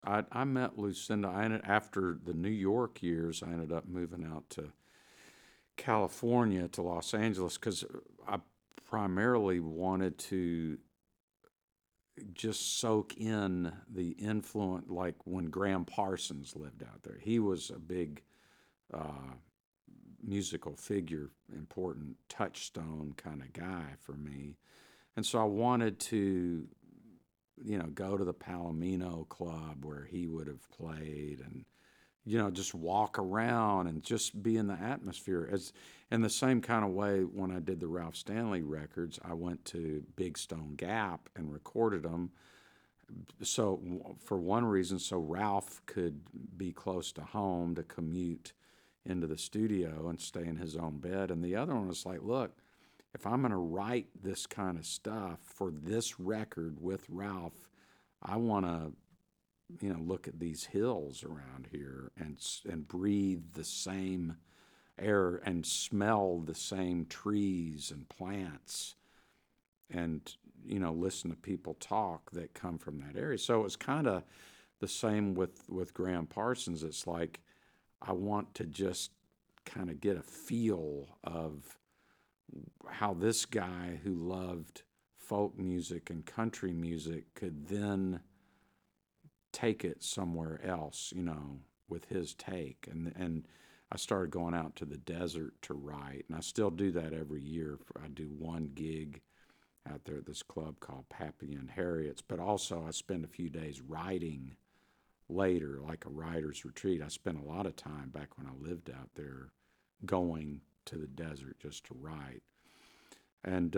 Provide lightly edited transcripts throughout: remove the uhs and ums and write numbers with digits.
I met Lucinda. After the New York years, I ended up moving out to California, to Los Angeles, because I primarily wanted to just soak in the influence, like when Graham Parsons lived out there. He was a big uh, musical figure, important touchstone kind of guy for me. And so I wanted to, go to the Palomino Club where he would have played, and just walk around and just be in the atmosphere. As in the same kind of way, when I did the Ralph Stanley records, I went to Big Stone Gap and recorded them. So for one reason, so Ralph could be close to home to commute into the studio and stay in his own bed. And the other one was like, look, if I'm going to write this kind of stuff for this record with Ralph, I want to look at these hills around here and breathe the same air and smell the same trees and plants, and listen to people talk that come from that area. So it's kind of the same with Graham Parsons. It's like I want to just kind of get a feel of how this guy who loved folk music and country music could then take it somewhere else, with his take. And I started going out to the desert to write, and I still do that every year. I do one gig out there at this club called Pappy and Harriet's, but also I spend a few days writing later, like a writer's retreat. I spent a lot of time back when I lived out there going to the desert just to write. And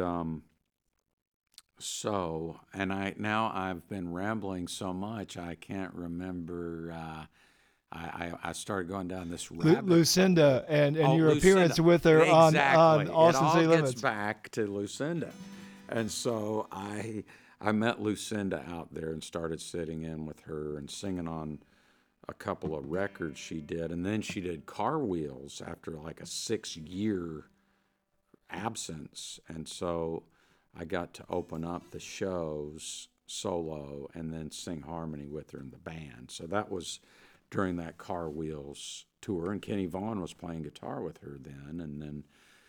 and I've been rambling so much I can't remember. I started going down this rabbit hole. Lucinda and Oh, your appearance Lucinda, with her on exactly. It Austin all City gets Limits. back to Lucinda, and so I met Lucinda out there and started sitting in with her and singing on a couple of records she did, and then she did Car Wheels after like a 6 year absence, and so I got to open up the shows solo and then sing harmony with her in the band. So that was during that Car Wheels tour, and Kenny Vaughan was playing guitar with her then, and then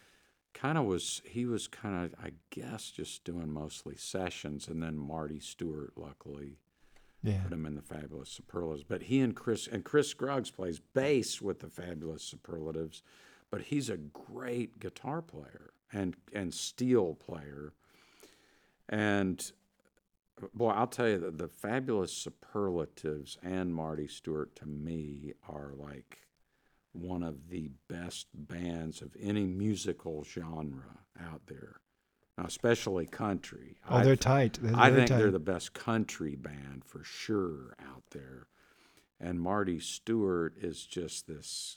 he was kind of, I guess, just doing mostly sessions, and then Marty Stewart luckily Yeah. put him in the Fabulous Superlatives. But he and Chris Scruggs plays bass with the Fabulous Superlatives, but he's a great guitar player and steel player. And boy, I'll tell you that the Fabulous Superlatives and Marty Stewart to me are like one of the best bands of any musical genre out there. Now, especially country. Oh, they're tight. They're I very think they're tight. the best country band for sure out there. And Marty Stewart is just this,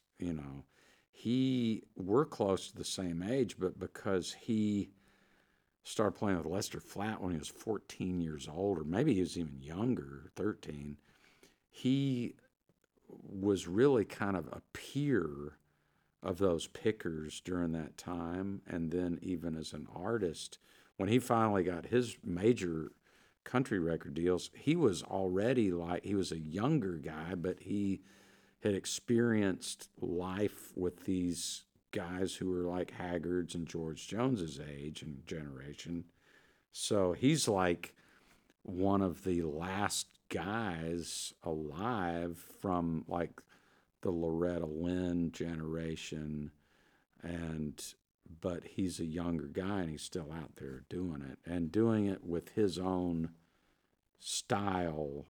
we're close to the same age, but because he started playing with Lester Flatt when he was 14 years old, or maybe he was even younger, 13, he was really kind of a peer of those pickers during that time. And then even as an artist, when he finally got his major country record deals, he was already like, he was a younger guy, but he had experienced life with these guys who were like Haggards and George Jones's age and generation. So he's like one of the last guys alive from like the Loretta Lynn generation, and but he's a younger guy and he's still out there doing it and doing it with his own style